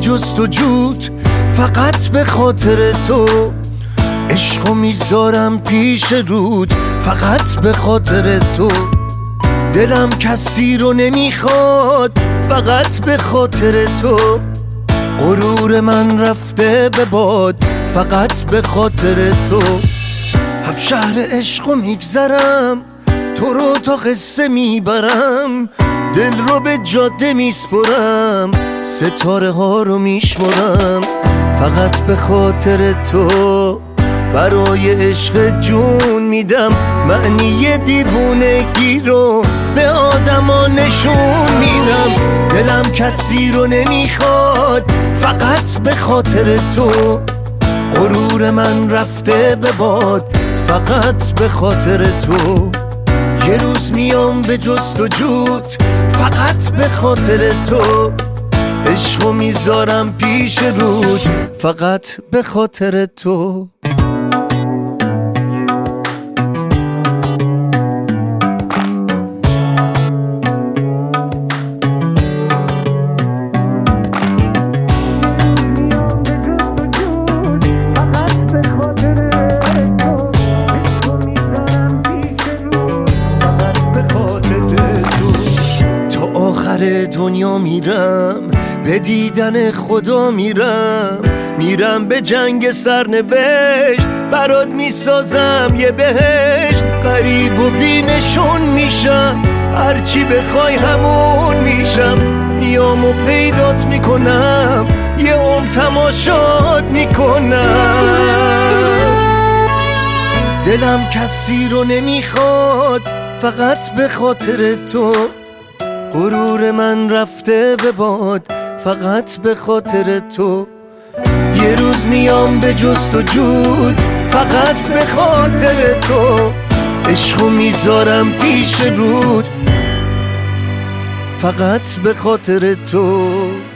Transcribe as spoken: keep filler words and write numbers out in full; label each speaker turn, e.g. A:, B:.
A: جست و جود فقط به خاطر تو. عشقو میذارم پیش رود فقط به خاطر تو. دلم کسی رو نمیخواد فقط به خاطر تو. غرور من رفته به باد فقط به خاطر تو. هفت شهر عشقو میگذرم تو رو تا قصه میبرم. دل رو به جاده میسپرم ستاره ها رو میشمرم فقط به خاطر تو. برای عشق جون میدم معنی دیوونگی رو به آدما نشون میدم. دلم کسی رو نمیخواد فقط به خاطر تو. غرور من رفته به باد فقط به خاطر تو. یه روز میام به جست و جود فقط به خاطر تو. عشقو میذارم پیش رود فقط به خاطر تو. آخر دنیا میرم به دیدن خدا میرم. میرم به جنگ سرنوشت برات میسازم یه بهشت. غریب و بی نشون میشم هرچی بخوای همون میشم. میام و پیدات میکنم یه عمر تماشات میکنم. دلم کسی رو نمیخواد فقط به خاطر تو. غرور من رفته به باد فقط به خاطر تو. یه روز میام به جست و جود فقط به خاطر تو. عشقو میذارم پیش رود فقط به خاطر تو.